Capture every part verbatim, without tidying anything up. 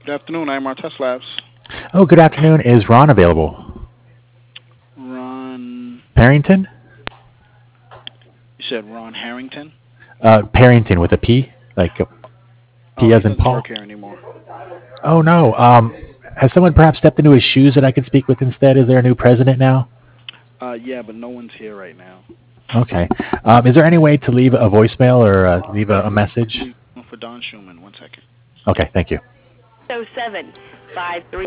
afternoon. I'm our Test Labs. Oh, good afternoon. Is Ron available? Ron. Parrington? You said Ron Harrington? Uh, Parrington with a P, like uh, Oh, P he as in doesn't Paul. work here anymore. Oh no. Um, has someone perhaps stepped into his shoes that I could speak with instead? Is there a new president now? Uh, yeah, but no one's here right now. Okay. Um, is there any way to leave a voicemail or uh, leave a, a message? For Don Schumann. One second. Okay. Thank you. So seven five three.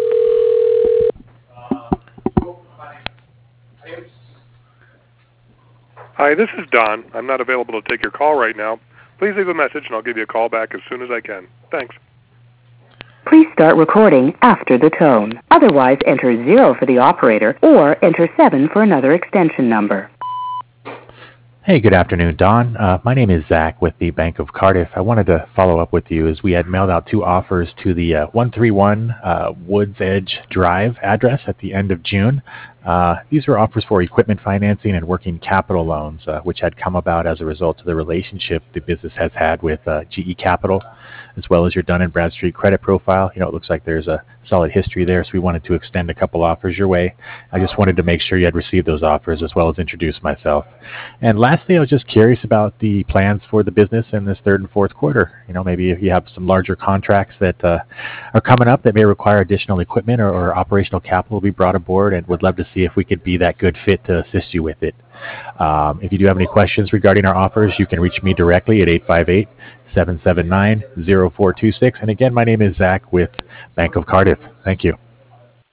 Hi, this is Don. I'm not available to take your call right now. Please leave a message and I'll give you a call back as soon as I can. Thanks. Please start recording after the tone. Otherwise, enter zero for the operator or enter seven for another extension number. Hey, good afternoon, Don. Uh, my name is Zach with the Bank of Cardiff. I wanted to follow up with you as we had mailed out two offers to the uh, one three one uh, Woods Edge Drive address at the end of June. Uh, these were offers for equipment financing and working capital loans, uh, which had come about as a result of the relationship the business has had with uh, G E Capital, as well as your Dun and Bradstreet credit profile. You know, it looks like there's a solid history there, so we wanted to extend a couple offers your way. I just wanted to make sure you had received those offers as well as introduce myself. And lastly, I was just curious about the plans for the business in this third and fourth quarter. You know, maybe if you have some larger contracts that uh, are coming up that may require additional equipment or, or operational capital to be brought aboard, and would love to see if we could be that good fit to assist you with it. Um, if you do have any questions regarding our offers, you can reach me directly at eight five eight, seven seven nine, zero four two six. And again, my name is Zach with Bank of Cardiff. Thank you.